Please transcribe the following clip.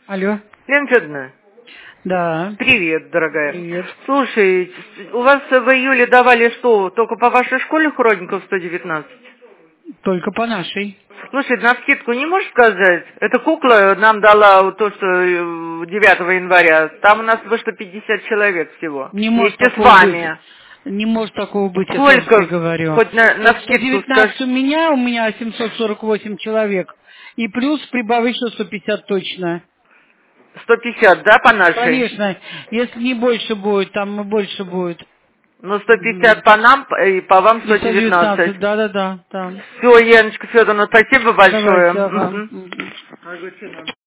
Алло. Лена Федоровна. Да. Привет, дорогая. Привет. Слушай, у вас в июле давали что, только по вашей школе Хроников 119? Только по нашей. Слушай, на скидку не можешь сказать? Эта кукла нам дала вот то, что 9 января. Там у нас вышло 50 человек всего. Не может Вместе с такого вами. быть. Не может такого быть, я сразу Сколько? тебе говорю. Хоть на скидку 119 скажи. у меня 748 человек. И плюс прибавить еще 150 точно. 150, да, по нашей? Конечно. Если не больше будет, там и больше будет. Ну, 150 по нам и по вам И 119, 119. да. Все, Яночка Федоровна, спасибо большое. Давайте, ага. Мгм.